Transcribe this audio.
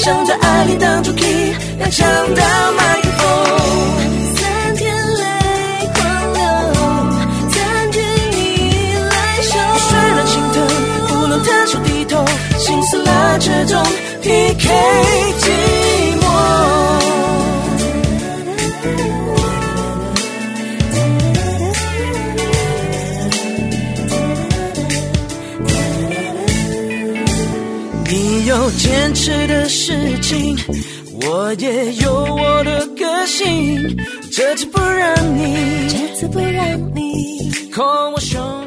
想在爱里当主 key， 要抢到麦克风。3天泪狂流，占据你来手。虽然心疼，不能探手低头，心撕拉扯中 PK 寂寞。你有坚持的事情，我也有我的个性，这次不让你空我胸。